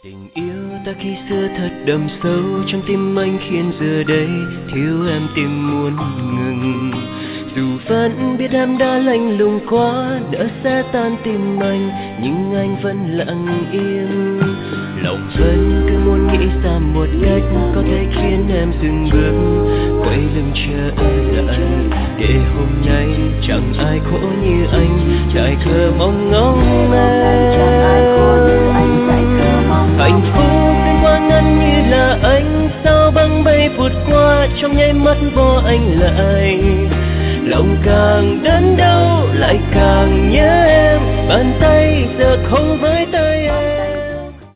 Tình yêu ta khi xưa thật đậm sâu trong tim anh, khiến giờ đây thiếu em tim muốn ngừng. Dù vẫn biết em đã lạnh lùng quá, đã sẽ tan tim anh, nhưng anh vẫn lặng im. Lòng vẫn cứ muốn nghĩ ra một cách có thể khiến em dừng bước, quay lưng trở lại, để hôm nay chẳng ai khổ như anh, trải khờ mong ngóng em. Hạnh phúc đến quá ngắn như là anh, sao băng bay vụt qua trong nháy mắt vô anh lại. Lòng càng đớn đau lại càng nhớ em, bàn tay giờ không với tay em.